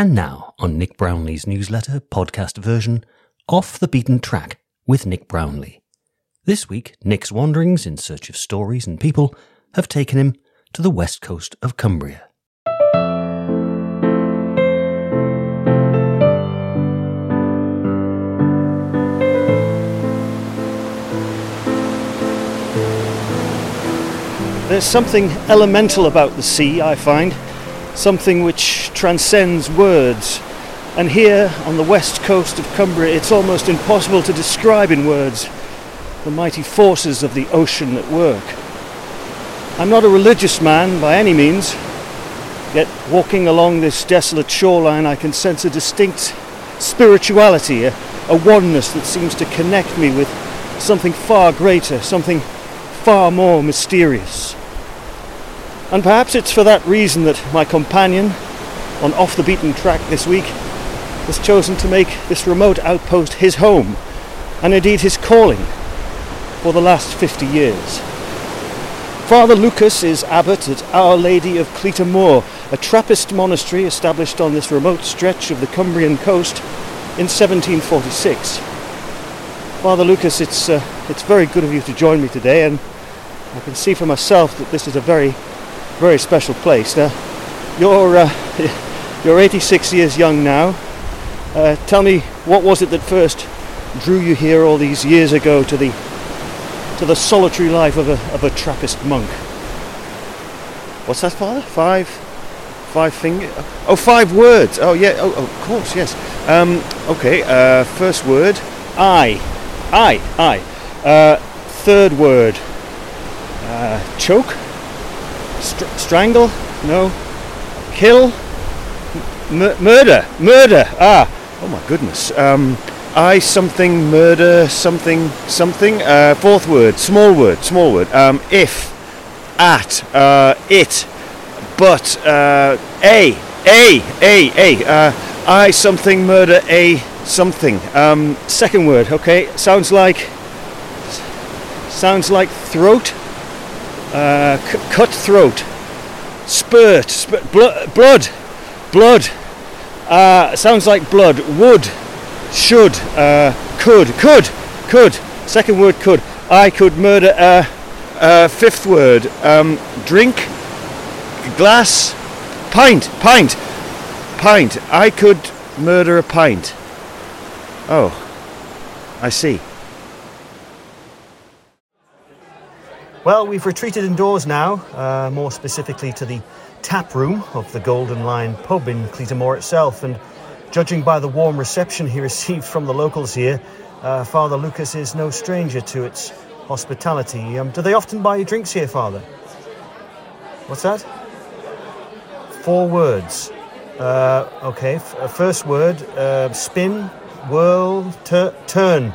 And now, on Nick Brownlee's newsletter podcast version, Off the Beaten Track with Nick Brownlee. This week, Nick's wanderings in search of stories and people have taken him to the west coast of Cumbria. There's something elemental about the sea, I find, something which transcends words. And here on the west coast of Cumbria, it's almost impossible to describe in words the mighty forces of the ocean at work. I'm not a religious man by any means, yet walking along this desolate shoreline I can sense a distinct spirituality, a oneness that seems to connect me with something far greater, something far more mysterious. And perhaps it's for that reason that my companion on Off the Beaten Track this week has chosen to make this remote outpost his home, and indeed his calling, for the last 50 years. Father Lucas is abbot at Our Lady of Cleatamore, a Trappist monastery established on this remote stretch of the Cumbrian coast in 1746. Father Lucas, it's very good of you to join me today, and I can see for myself that this is a very, very special place. Now, you're 86 years young now. Tell me, what was it that first drew you here all these years ago to the solitary life of a Trappist monk? What's that, Father? Five fingers? Oh, 5 words. Oh, yeah. Oh, of course, yes. Okay. First word, I. Third word, choke. Strangle? No. Kill? Murder. Oh my goodness. I something, murder, something. Fourth word, small word. If, at, it, but, a. I something, murder, a something. Second word, okay. Sounds like throat. Cut throat. Spurt. Blood. Sounds like blood. Would. Should. Could. Second word, could. I could murder. Fifth word, drink. Glass. Pint. I could murder a pint. Oh, I see. Well, we've retreated indoors now, more specifically to the tap room of the Golden Lion pub in Cleatamore itself, and judging by the warm reception he received from the locals here, Father Lucas is no stranger to its hospitality. Do they often buy you drinks here, Father? What's that? 4 words. Okay, first word, spin, whirl, turn.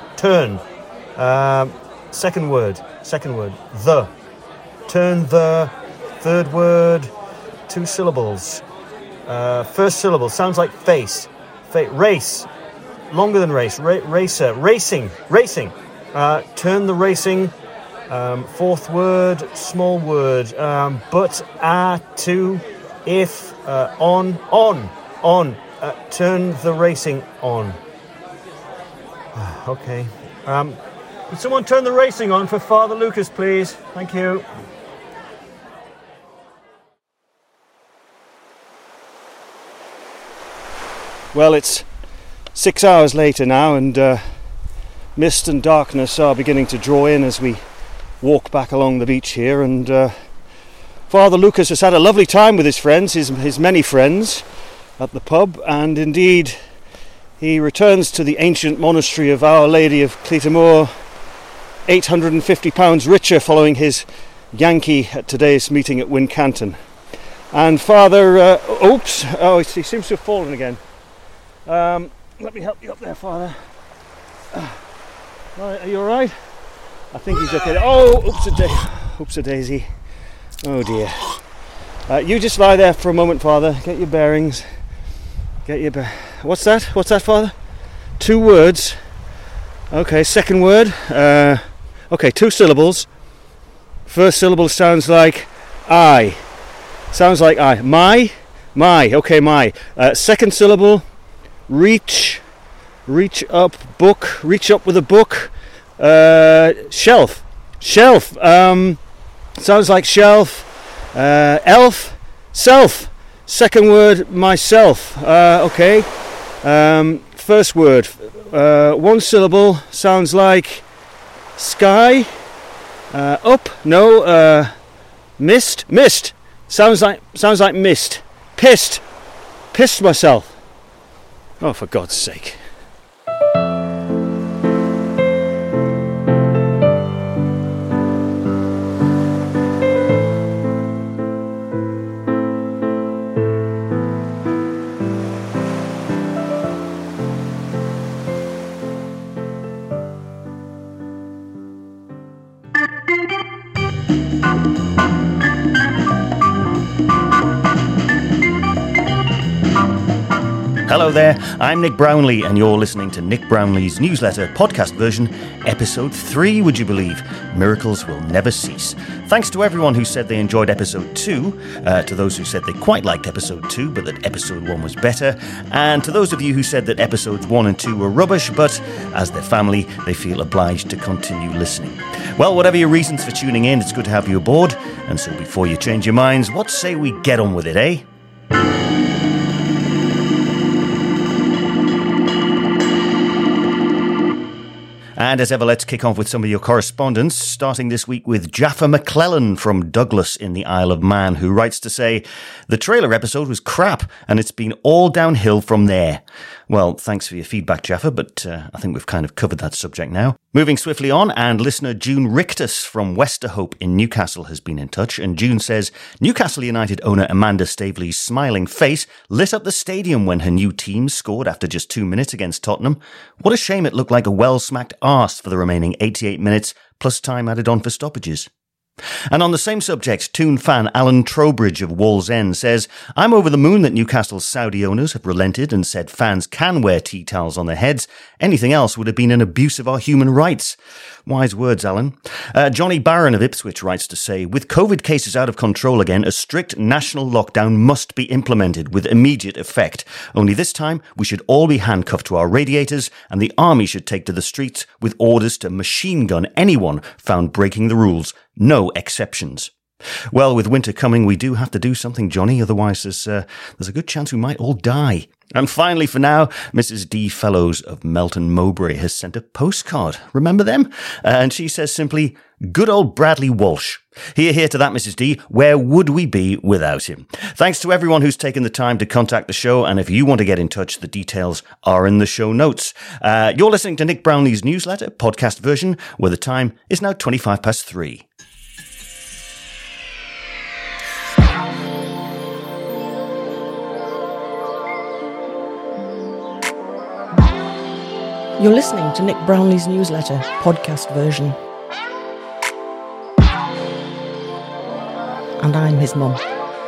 Second word, the. Turn the. Third word, 2 syllables. First syllable sounds like face. Race. Longer than race. Racer. Racing. Turn the racing. Fourth word, small word. But, to, if, on. Turn the racing on. Okay. Could someone turn the racing on for Father Lucas, please? Thank you. Well, it's 6 hours later now, and mist and darkness are beginning to draw in as we walk back along the beach here, and Father Lucas has had a lovely time with his friends, his many friends, at the pub, and indeed he returns to the ancient monastery of Our Lady of Cleatamore £850 richer following his Yankee at today's meeting at Wincanton. And Father, he seems to have fallen again. Let me help you up there, Father. Are you alright? I think he's okay. Oh, oops a daisy. Oh dear. You just lie there for a moment, Father. Get your bearings. What's that, Father? 2 words. Okay, second word. 2 syllables. First syllable sounds like I. My. My. Second syllable, reach up, book, reach up with a book, shelf, sounds like shelf, elf, self, second word, myself, okay, first word, one syllable, sounds like sky, up, no, mist, sounds like mist, pissed myself. Oh, for God's sake. Hello there, I'm Nick Brownlee, and you're listening to Nick Brownlee's newsletter podcast version, episode 3, would you believe? Miracles will never cease. Thanks to everyone who said they enjoyed episode 2, to those who said they quite liked episode 2, but that episode 1 was better, and to those of you who said that episodes 1 and 2 were rubbish, but as their family, they feel obliged to continue listening. Well, whatever your reasons for tuning in, it's good to have you aboard, and so before you change your minds, what say we get on with it, eh? And as ever, let's kick off with some of your correspondence, starting this week with Jaffa McClellan from Douglas in the Isle of Man, who writes to say, the trailer episode was crap, and it's been all downhill from there. Well, thanks for your feedback, Jaffa, but I think we've kind of covered that subject now. Moving swiftly on, and listener June Richtus from Westerhope in Newcastle has been in touch, and June says, Newcastle United owner Amanda Staveley's smiling face lit up the stadium when her new team scored after just 2 minutes against Tottenham. What a shame it looked like a well-smacked arse for the remaining 88 minutes, plus time added on for stoppages. And on the same subject, Toon fan Alan Trowbridge of Wallsend says, I'm over the moon that Newcastle's Saudi owners have relented and said fans can wear tea towels on their heads. Anything else would have been an abuse of our human rights. Wise words, Alan. Johnny Barron of Ipswich writes to say, with COVID cases out of control again, a strict national lockdown must be implemented with immediate effect. Only this time, we should all be handcuffed to our radiators, and the army should take to the streets with orders to machine gun anyone found breaking the rules. No exceptions. Well, with winter coming, we do have to do something, Johnny. Otherwise, there's a good chance we might all die. And finally, for now, Mrs. D. Fellows of Melton Mowbray has sent a postcard. Remember them? And she says simply, good old Bradley Walsh. Hear to that, Mrs. D. Where would we be without him? Thanks to everyone who's taken the time to contact the show. And if you want to get in touch, the details are in the show notes. You're listening to Nick Brownlee's newsletter, podcast version, where the time is now 3:25. You're listening to Nick Brownlee's newsletter, podcast version. And I'm his mum.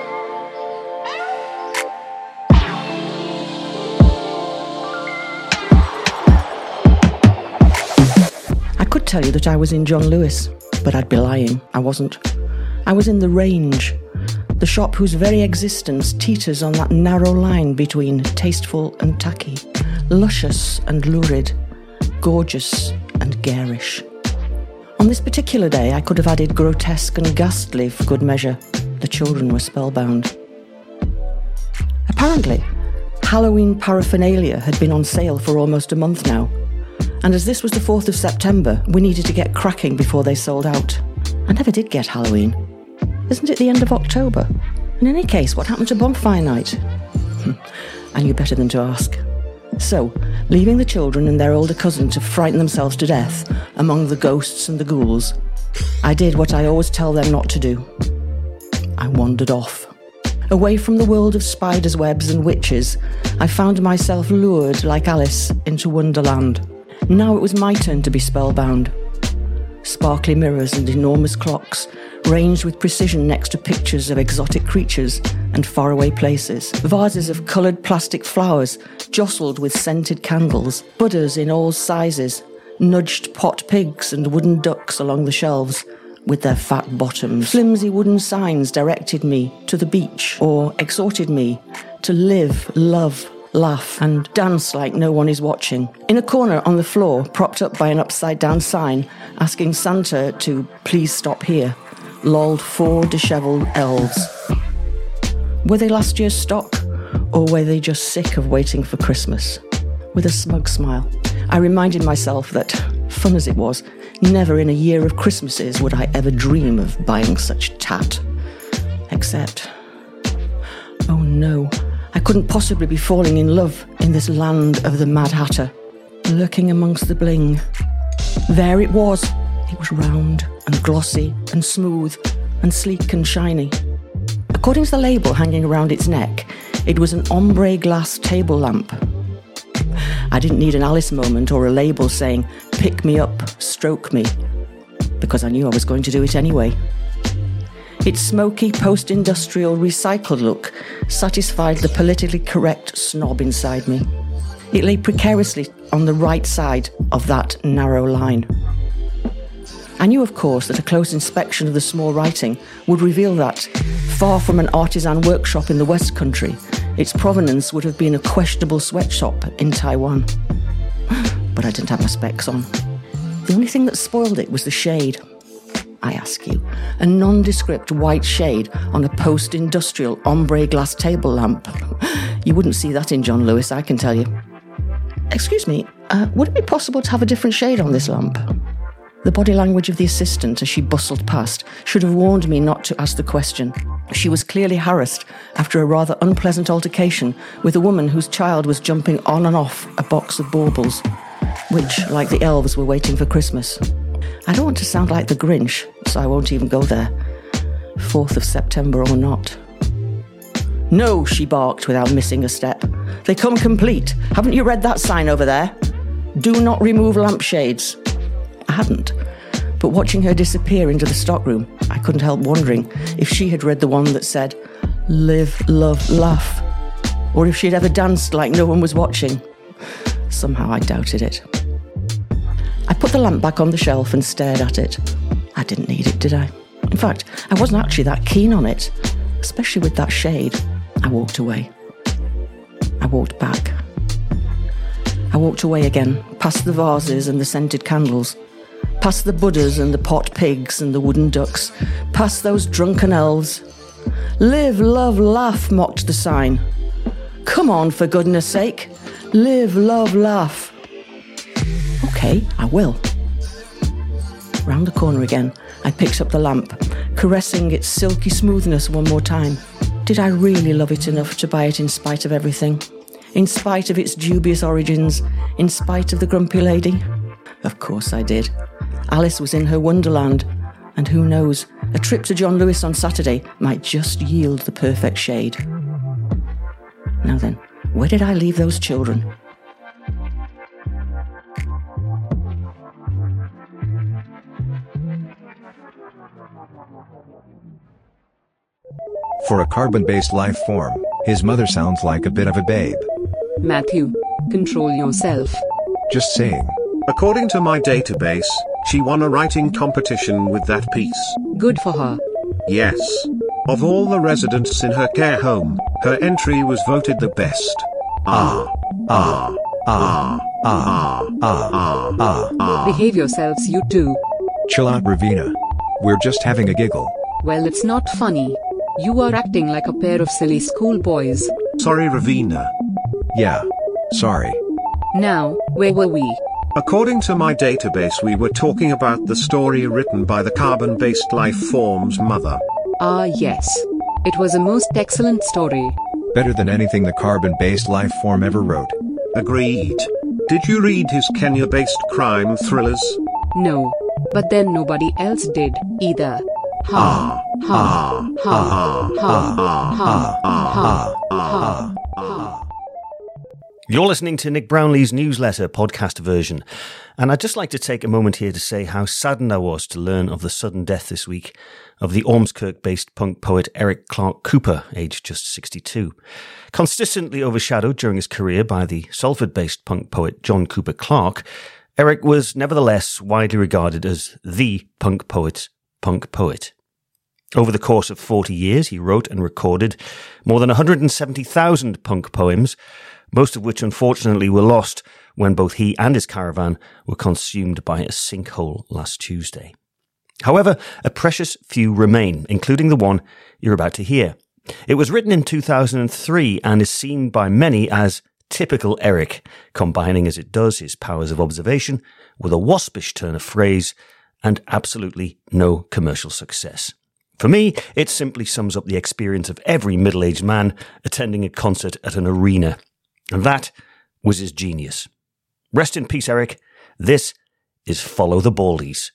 I could tell you that I was in John Lewis, but I'd be lying. I wasn't. I was in The Range, the shop whose very existence teeters on that narrow line between tasteful and tacky, luscious and lurid, gorgeous and garish. On this particular day, I could have added grotesque and ghastly for good measure. The children were spellbound. Apparently, Halloween paraphernalia had been on sale for almost a month now, and as this was the 4th of September, we needed to get cracking before they sold out. I never did get Halloween. Isn't it the end of October? In any case, what happened to Bonfire Night? I knew better than to ask. So, leaving the children and their older cousin to frighten themselves to death among the ghosts and the ghouls, I did what I always tell them not to do. I wandered off. Away from the world of spiders' webs and witches, I found myself lured, like Alice, into Wonderland. Now it was my turn to be spellbound. Sparkly mirrors and enormous clocks, ranged with precision next to pictures of exotic creatures and faraway places. Vases of coloured plastic flowers, jostled with scented candles. Buddhas in all sizes, nudged pot pigs and wooden ducks along the shelves, with their fat bottoms. Flimsy wooden signs directed me to the beach or exhorted me to live, love, laugh and dance like no one is watching. In a corner on the floor, propped up by an upside-down sign asking Santa to please stop here, lolled 4 dishevelled elves. Were they last year's stock, or were they just sick of waiting for Christmas? With a smug smile, I reminded myself that, fun as it was, never in a year of Christmases would I ever dream of buying such tat. Except, oh no, I couldn't possibly be falling in love in this land of the Mad Hatter. Lurking amongst the bling. There it was. It was round and glossy and smooth and sleek and shiny. According to the label hanging around its neck, it was an ombre glass table lamp. I didn't need an Alice moment or a label saying, pick me up, stroke me, because I knew I was going to do it anyway. Its smoky, post-industrial, recycled look satisfied the politically correct snob inside me. It lay precariously on the right side of that narrow line. I knew, of course, that a close inspection of the small writing would reveal that, far from an artisan workshop in the West Country, its provenance would have been a questionable sweatshop in Taiwan. But I didn't have my specs on. The only thing that spoiled it was the shade. I ask you, a nondescript white shade on a post-industrial ombre glass table lamp. You wouldn't see that in John Lewis, I can tell you. Excuse me, would it be possible to have a different shade on this lamp? The body language of the assistant as she bustled past should have warned me not to ask the question. She was clearly harassed after a rather unpleasant altercation with a woman whose child was jumping on and off a box of baubles, which, like the elves, were waiting for Christmas. I don't want to sound like the Grinch, so I won't even go there. 4th of September or not. No, she barked without missing a step. They come complete. Haven't you read that sign over there? Do not remove lampshades. I hadn't, but watching her disappear into the stockroom, I couldn't help wondering if she had read the one that said, live, love, laugh, or if she'd ever danced like no one was watching. Somehow I doubted it. I put the lamp back on the shelf and stared at it. I didn't need it, did I? In fact, I wasn't actually that keen on it, especially with that shade. I walked away. I walked back. I walked away again, past the vases and the scented candles, past the Buddhas and the pot pigs and the wooden ducks, past those drunken elves. Live, love, laugh, mocked the sign. Come on, for goodness sake. Live, love, laugh. Okay, I will. Round the corner again, I picked up the lamp, caressing its silky smoothness one more time. Did I really love it enough to buy it in spite of everything? In spite of its dubious origins? In spite of the grumpy lady? Of course I did. Alice was in her wonderland, and who knows, a trip to John Lewis on Saturday might just yield the perfect shade. Now then, where did I leave those children? For a carbon-based life form, his mother sounds like a bit of a babe. Matthew, control yourself. Just saying. According to my database, she won a writing competition with that piece. Good for her. Yes. Of all the residents in her care home, her entry was voted the best. Behave yourselves, you two. Chill out, Ravina. We're just having a giggle. Well, it's not funny. You are acting like a pair of silly schoolboys. Sorry, Ravina. Yeah. Sorry. Now, where were we? According to my database, we were talking about the story written by the carbon-based life form's mother. Ah, yes. It was a most excellent story. Better than anything the carbon-based life form ever wrote. Agreed. Did you read his Kenya-based crime thrillers? No. But then nobody else did, either. Ha. Ha. Ha. Ha. Ha. Ha. Ha. Ha. You're listening to Nick Brownlee's newsletter podcast version, and I'd just like to take a moment here to say how saddened I was to learn of the sudden death this week of the Ormskirk-based punk poet Eric Clark Cooper, aged just 62. Consistently overshadowed during his career by the Salford-based punk poet John Cooper Clarke, Eric was nevertheless widely regarded as the punk poet punk poet. Over the course of 40 years, he wrote and recorded more than 170,000 punk poems, most of which unfortunately were lost when both he and his caravan were consumed by a sinkhole last Tuesday. However, a precious few remain, including the one you're about to hear. It was written in 2003 and is seen by many as typical Eric, combining as it does his powers of observation with a waspish turn of phrase and absolutely no commercial success. For me, it simply sums up the experience of every middle-aged man attending a concert at an arena. And that was his genius. Rest in peace, Eric. This is Follow the Baldies.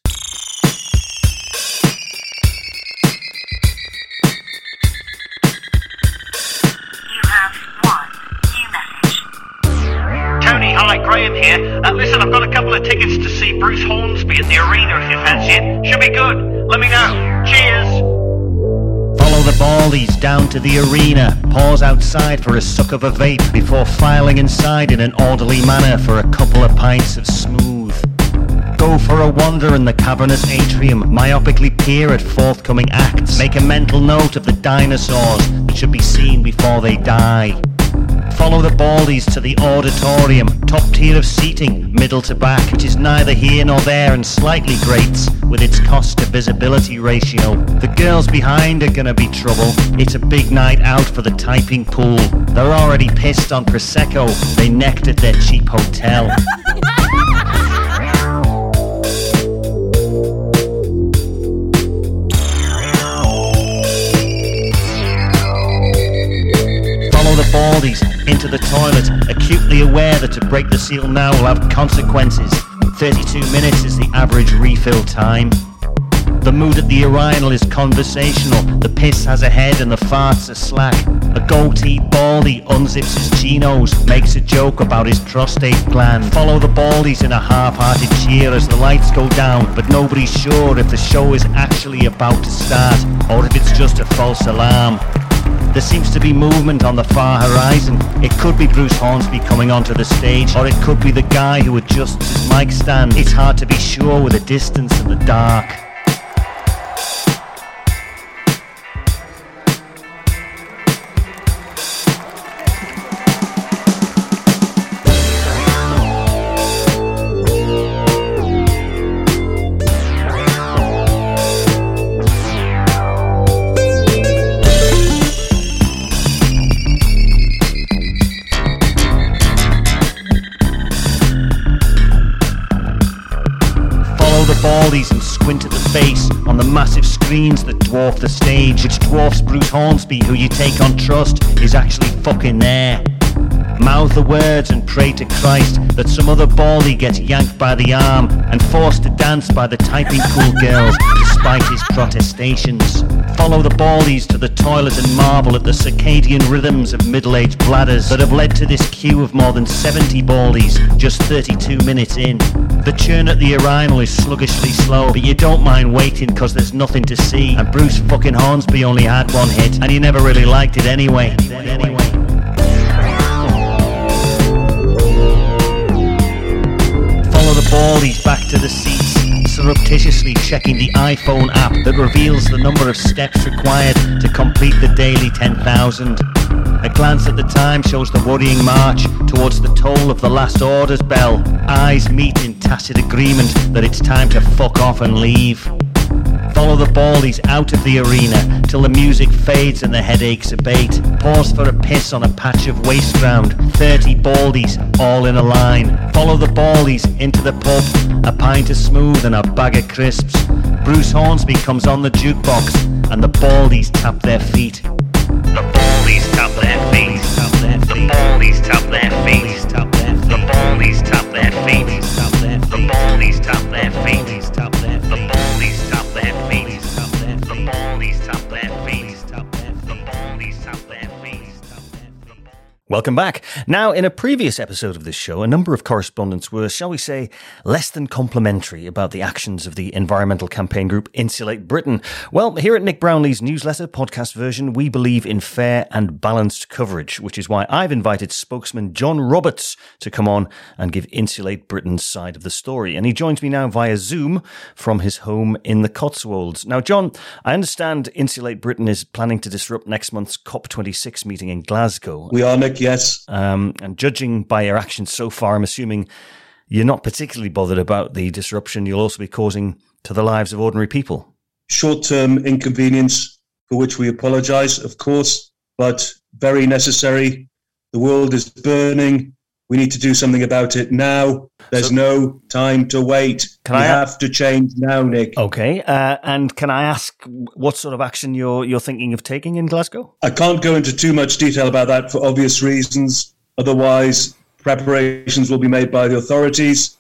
Hi, Graham here. Listen, I've got a couple of tickets to see Bruce Hornsby at the arena if you fancy it. Should be good. Let me know. Cheers. Follow the Baldies down to the arena. Pause outside for a suck of a vape before filing inside in an orderly manner for a couple of pints of smooth. Go for a wander in the cavernous atrium, myopically peer at forthcoming acts. Make a mental note of the dinosaurs that should be seen before they die. Follow the Baldies to the auditorium, top tier of seating, middle to back, which is neither here nor there and slightly grates with its cost to visibility ratio. The girls behind are gonna be trouble. It's a big night out for the typing pool. They're already pissed on Prosecco. They necked at their cheap hotel. The Baldies into the toilet, acutely aware that to break the seal now will have consequences. 32 minutes is the average refill time. The mood at the urinal is conversational. The piss has a head and the farts are slack. A goateed baldy unzips his chinos, makes a joke about his prostate gland. Follow the Baldies in a half-hearted cheer as the lights go down, but nobody's sure if the show is actually about to start or if it's just a false alarm. There seems to be movement on the far horizon. It could be Bruce Hornsby coming onto the stage, or it could be the guy who adjusts his mic stand. It's hard to be sure with the distance and the dark. Baldies and squint at the face on the massive screens that dwarf the stage, which dwarfs Bruce Hornsby, who you take on trust is actually fucking there. Mouth the words and pray to Christ that some other baldy gets yanked by the arm and forced to dance by the typing pool girls despite his protestations. Follow the Baldies to the toilet and marvel at the circadian rhythms of middle-aged bladders that have led to this queue of more than 70 Baldies just 32 minutes in. The churn at the urinal is sluggishly slow, but you don't mind waiting because there's nothing to see, and Bruce fucking Hornsby only had one hit and you never really liked it anyway. Follow the Baldies back to the seats, surreptitiously checking the iPhone app that reveals the number of steps required to complete the daily 10,000. A glance at the time shows the worrying march towards the toll of the last order's bell. Eyes meet in tacit agreement that it's time to fuck off and leave. Follow the Baldies out of the arena till the music fades and the headaches abate. Pause for a piss on a patch of waste ground. 30 Baldies all in a line. Follow the Baldies into the pub. A pint of smooth and a bag of crisps. Bruce Hornsby comes on the jukebox and the Baldies tap their feet. The Baldies tap their feet. The Baldies tap their feet. The Baldies tap their feet. The Baldies tap their feet. The Baldies tap their feet. The Baldies tap their feet. The Baldies tap their feet. welcome back. Now, in a previous episode of this show, a number of correspondents were, shall we say, less than complimentary about the actions of the environmental campaign group Insulate Britain. Well, here at Nick Brownlee's newsletter, podcast version, we believe in fair and balanced coverage, which is why I've invited spokesman John Roberts to come on and give Insulate Britain's side of the story. And he joins me now via Zoom from his home in the Cotswolds. Now, John, I understand Insulate Britain is planning to disrupt next month's COP26 meeting in Glasgow. We are, Nick, yes. And judging by your actions so far, I'm assuming you're not particularly bothered about the disruption you'll also be causing to the lives of ordinary people. Short-term inconvenience for which we apologise, of course, but very necessary. The world is burning. We need to do something about it now. There's no time to wait. We have to change now, Nick. Okay. And can I ask what sort of action you're thinking of taking in Glasgow? I can't go into too much detail about that for obvious reasons. Otherwise, preparations will be made by the authorities.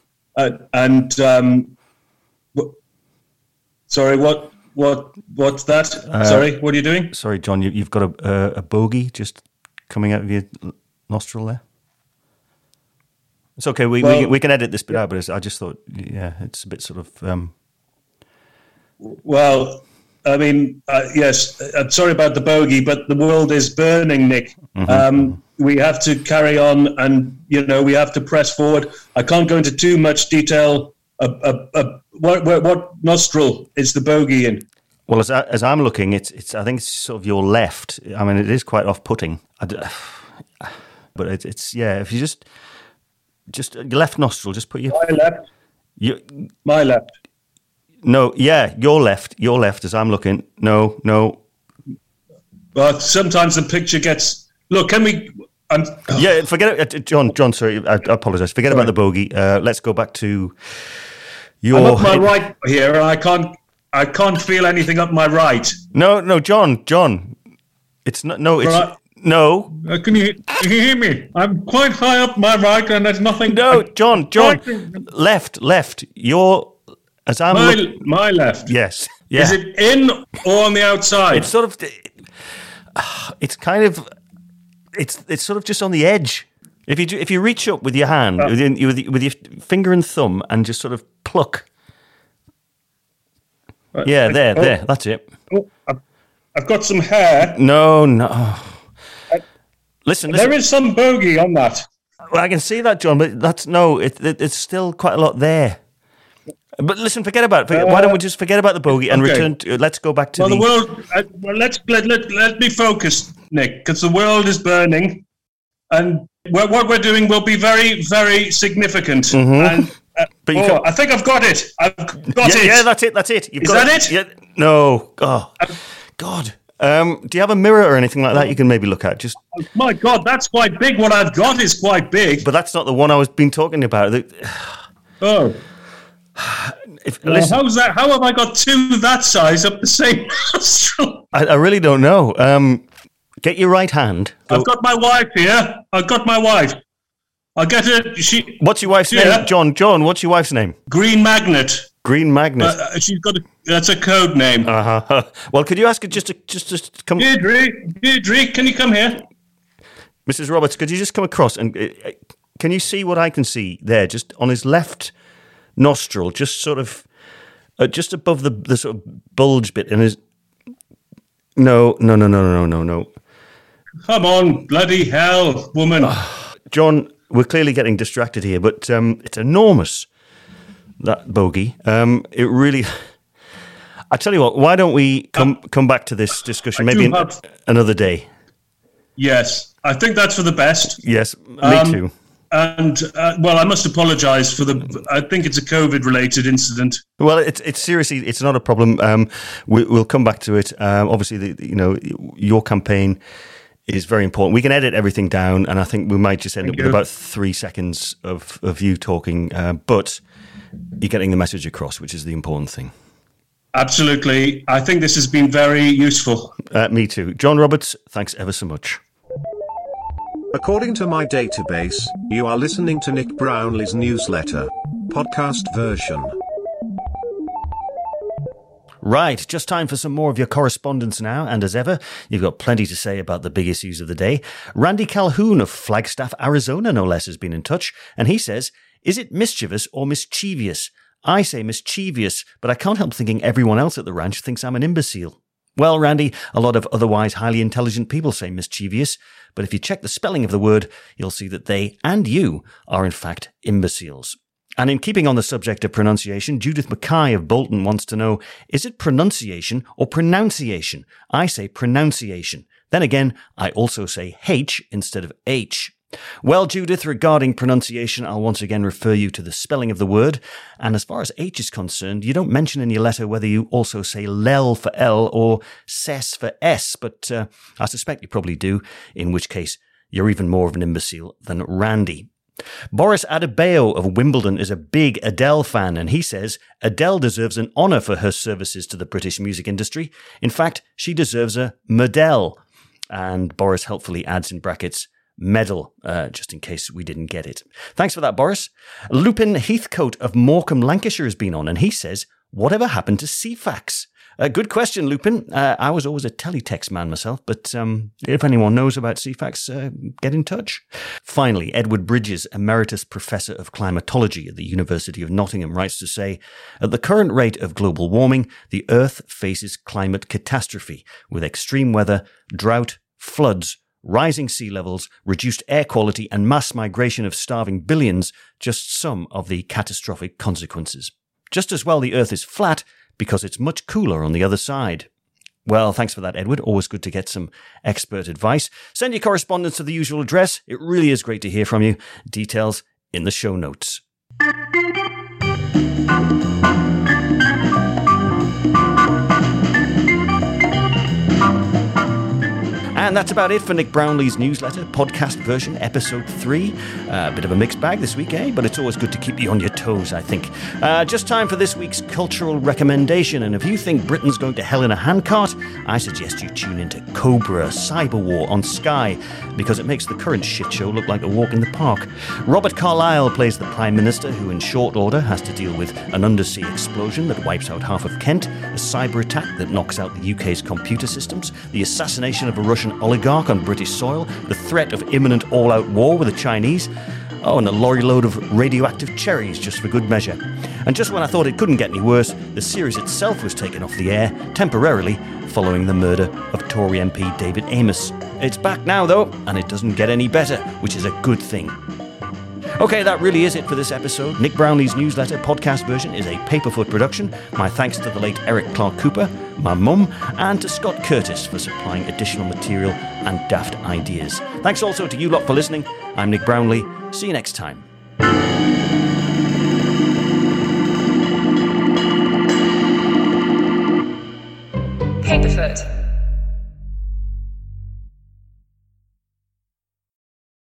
Sorry, what's that? Sorry, what are you doing? Sorry, John, you've got a bogey just coming out of your nostril there. It's okay. We can edit this bit out, but I just thought, it's a bit sort of. Well, I mean, yes. I'm sorry about the bogey, but the world is burning, Nick. Mm-hmm. We have to carry on, and we have to press forward. I can't go into too much detail. What nostril is the bogey in? Well, as I'm looking, it's. I think it's sort of your left. I mean, it is quite off-putting. But it's if you just your left nostril, just put your... My left? My left. No, your left, as I'm looking. No. Well, sometimes the picture gets... Look, can we... forget it. John, sorry, I apologise. Forget about the bogey. Let's go back to your... I'm up my right here, and I can't feel anything up my right. No, John. It's not... No, it's... Right. No. Can you hear me? I'm quite high up my right, and there's nothing. No, John. Left. You're as I'm my left. Yes. Yeah. Is it in or on the outside? It's sort of. It's kind of. It's sort of just on the edge. If you reach up with your hand with your finger and thumb and just sort of pluck. There. That's it. Oh, I've got some hair. No. Listen. There is some bogey on that. Well, I can see that, John, but it's still quite a lot there. But listen, forget about it. Why don't we just forget about the bogey and return to... Let's go back to the world... let me focus, Nick, because the world is burning, and what we're doing will be very, very significant. Mm-hmm. And I think I've got it. I've got it. Yeah, that's it. Is that it? Yeah. No. Oh, God. Do you have a mirror or anything like that you can maybe look at? Just my God, that's quite big. What I've got is quite big. But that's not the one I was been talking about. Oh. Listen, how's that? How have I got two that size up the same nostril? I really don't know. Get your right hand. I've got my wife here. I'll get her. What's your wife's name? John, what's your wife's name? Green Magnet. Green Magnet. She's got that's a code name. Well, could you ask her just to come? Deirdre, can you come here? Mrs. Roberts, could you just come across and can you see what I can see there, just on his left nostril, just sort of, just above the sort of bulge bit in his. No. Come on, bloody hell, woman. John, we're clearly getting distracted here, but it's enormous. That bogey. It really. I tell you what. Why don't we come back to this discussion maybe another day? Yes, I think that's for the best. Yes, me too. And I must apologise for I think it's a COVID-related incident. Well, it's seriously, it's not a problem. We'll come back to it. Obviously, your campaign is very important. We can edit everything down, and I think we might just end up with about 3 seconds of you talking. But you're getting the message across, which is the important thing. Absolutely. I think this has been very useful. Me too. John Roberts, thanks ever so much. According to my database, you are listening to Nick Brownlee's newsletter, podcast version. Right, just time for some more of your correspondence now, and as ever, you've got plenty to say about the big issues of the day. Randy Calhoun of Flagstaff, Arizona, no less, has been in touch, and he says, is it mischievous or mischievous? I say mischievous, but I can't help thinking everyone else at the ranch thinks I'm an imbecile. Well, Randy, a lot of otherwise highly intelligent people say mischievous, but if you check the spelling of the word, you'll see that they and you are in fact imbeciles. And in keeping on the subject of pronunciation, Judith Mackay of Bolton wants to know, is it pronunciation or pronunciation? I say pronunciation. Then again, I also say H instead of H. Well, Judith, regarding pronunciation, I'll once again refer you to the spelling of the word. And as far as H is concerned, you don't mention in your letter whether you also say lel for L or ses for S, but I suspect you probably do, in which case you're even more of an imbecile than Randy. Boris Adebayo of Wimbledon is a big Adele fan, and he says Adele deserves an honour for her services to the British music industry. In fact, she deserves a medal. And Boris helpfully adds in brackets, medal, just in case we didn't get it. Thanks for that, Boris. Lupin Heathcote of Morecambe, Lancashire has been on, and he says, whatever happened to CFAX? Good question, Lupin. I was always a teletext man myself, but if anyone knows about CFAX, get in touch. Finally, Edward Bridges, Emeritus Professor of Climatology at the University of Nottingham, writes to say, at the current rate of global warming, the Earth faces climate catastrophe, with extreme weather, drought, floods, rising sea levels, reduced air quality, and mass migration of starving billions, just some of the catastrophic consequences. Just as well the Earth is flat, because it's much cooler on the other side. Well, thanks for that, Edward. Always good to get some expert advice. Send your correspondence to the usual address. It really is great to hear from you. Details in the show notes. And that's about it for Nick Brownlee's newsletter, podcast version, episode 3. A bit of a mixed bag this week, eh? But it's always good to keep you on your toes, I think. Just time for this week's cultural recommendation. And if you think Britain's going to hell in a handcart, I suggest you tune into Cobra Cyber War on Sky, because it makes the current shit show look like a walk in the park. Robert Carlyle plays the Prime Minister, who in short order has to deal with an undersea explosion that wipes out half of Kent, a cyber attack that knocks out the UK's computer systems, the assassination of a Russian oligarch on British soil, the threat of imminent all-out war with the Chinese, and a lorry load of radioactive cherries just for good measure. And just when I thought it couldn't get any worse, the series itself was taken off the air, temporarily, following the murder of Tory MP David Amess. It's back now, though, and it doesn't get any better, which is a good thing. Okay, that really is it for this episode. Nick Brownlee's newsletter podcast version is a Paperfoot production. My thanks to the late Eric Clark Cooper, my mum, and to Scott Curtis for supplying additional material and daft ideas. Thanks also to you lot for listening. I'm Nick Brownlee. See you next time.